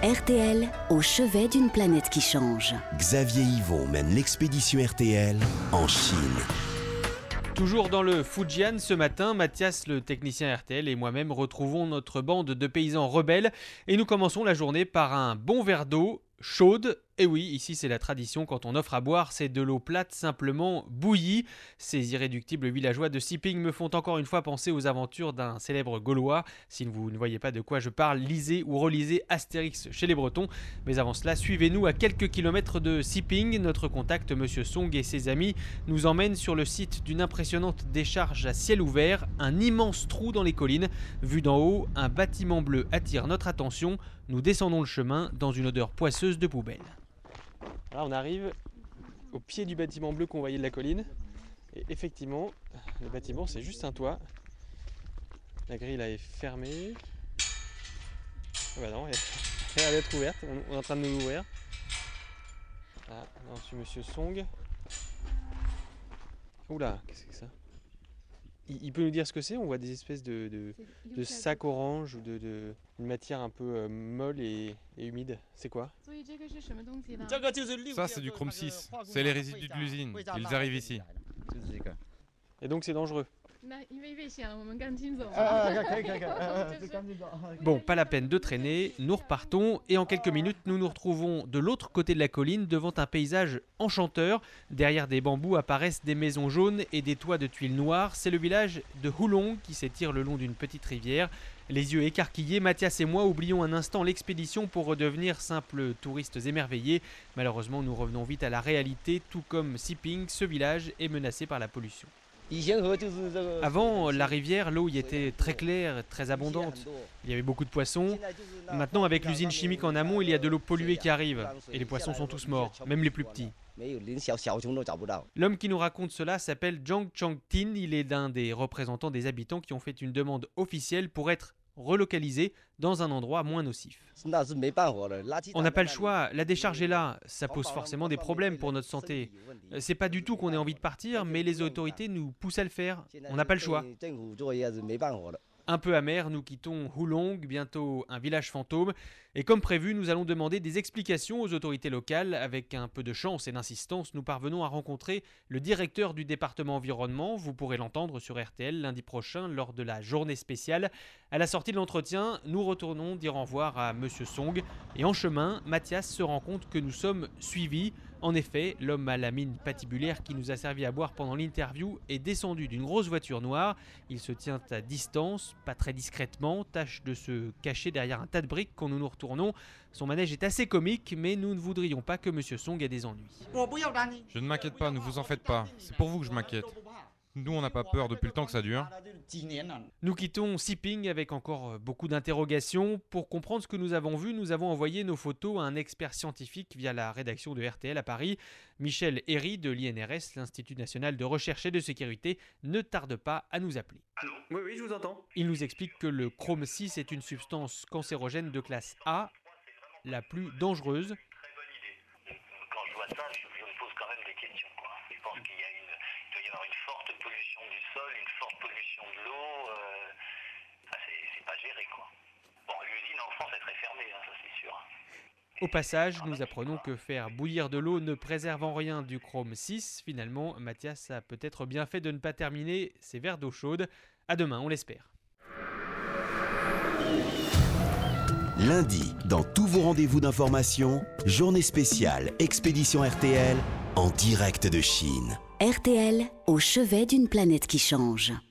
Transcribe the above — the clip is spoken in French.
RTL, au chevet d'une planète qui change. Xavier Yvon mène l'expédition RTL en Chine. Toujours dans le Fujian ce matin, Mathias, le technicien RTL, et moi-même retrouvons notre bande de paysans rebelles et nous commençons la journée par un bon verre d'eau chaude. Et oui, ici c'est la tradition, quand on offre à boire, c'est de l'eau plate simplement bouillie. Ces irréductibles villageois de Siping me font encore une fois penser aux aventures d'un célèbre Gaulois. Si vous ne voyez pas de quoi je parle, lisez ou relisez Astérix chez les Bretons. Mais avant cela, suivez-nous à quelques kilomètres de Siping. Notre contact, Monsieur Song et ses amis, nous emmènent sur le site d'une impressionnante décharge à ciel ouvert, un immense trou dans les collines. Vu d'en haut, un bâtiment bleu attire notre attention. Nous descendons le chemin dans une odeur poisseuse de poubelle. Là, on arrive au pied du bâtiment bleu qu'on voyait de la colline. Et effectivement, le bâtiment, c'est juste un toit. La grille là est fermée. Ah bah non, elle a l'air d'être ouverte. On est en train de nous l'ouvrir. Ah, on a reçu Monsieur Song. Oula, qu'est-ce que c'est que ça ? Il peut nous dire ce que c'est ? On voit des espèces de sacs orange ou une matière un peu molle et humide. C'est quoi ? Ça, c'est du chrome 6. C'est les résidus de l'usine. Ils arrivent ici. Et donc c'est dangereux. Bon, pas la peine de traîner, nous repartons et en quelques minutes nous nous retrouvons de l'autre côté de la colline devant un paysage enchanteur. Derrière des bambous apparaissent des maisons jaunes et des toits de tuiles noires. C'est le village de Hulong qui s'étire le long d'une petite rivière. Les yeux écarquillés, Mathias et moi oublions un instant l'expédition pour redevenir simples touristes émerveillés. Malheureusement, nous revenons vite à la réalité, tout comme Siping, ce village est menacé par la pollution. Avant, la rivière, l'eau y était très claire, très abondante. Il y avait beaucoup de poissons. Maintenant, avec l'usine chimique en amont, il y a de l'eau polluée qui arrive. Et les poissons sont tous morts, même les plus petits. L'homme qui nous raconte cela s'appelle Zhang Changtin. Il est l'un des représentants des habitants qui ont fait une demande officielle pour être relocalisés dans un endroit moins nocif. On n'a pas le choix, la décharge est là, ça pose forcément des problèmes pour notre santé. C'est pas du tout qu'on ait envie de partir, mais les autorités nous poussent à le faire. On n'a pas le choix. Un peu amer, nous quittons Hulong, bientôt un village fantôme. Et comme prévu, nous allons demander des explications aux autorités locales. Avec un peu de chance et d'insistance, nous parvenons à rencontrer le directeur du département environnement. Vous pourrez l'entendre sur RTL lundi prochain lors de la journée spéciale. À la sortie de l'entretien, nous retournons dire au revoir à Monsieur Song. Et en chemin, Mathias se rend compte que nous sommes suivis. En effet, l'homme à la mine patibulaire qui nous a servi à boire pendant l'interview est descendu d'une grosse voiture noire. Il se tient à distance, pas très discrètement, tâche de se cacher derrière un tas de briques quand nous nous retournons. Son manège est assez comique, mais nous ne voudrions pas que Monsieur Song ait des ennuis. Je ne m'inquiète pas, ne vous en faites pas. C'est pour vous que je m'inquiète. Nous, on n'a pas peur depuis le temps que ça dure. Nous quittons Siping avec encore beaucoup d'interrogations. Pour comprendre ce que nous avons vu, nous avons envoyé nos photos à un expert scientifique via la rédaction de RTL à Paris. Michel Herry de l'INRS, l'Institut National de Recherche et de Sécurité, ne tarde pas à nous appeler. Allô ? Oui, je vous entends. Il nous explique que le chrome 6 est une substance cancérogène de classe A, la plus dangereuse. Très bonne idée. Quand je vois ça, je me pose quand même des questions, quoi. Je pense qu'il doit y avoir une forte pollution du sol, une forte pollution de l'eau. C'est pas géré, quoi. Bon, l'usine en France est très fermée, ça c'est sûr. Au passage, nous apprenons que faire bouillir de l'eau ne préserve en rien du chrome 6. Finalement, Mathias a peut-être bien fait de ne pas terminer ses verres d'eau chaude. À demain, on l'espère. Lundi, dans tous vos rendez-vous d'information, journée spéciale Expédition RTL en direct de Chine. RTL, au chevet d'une planète qui change.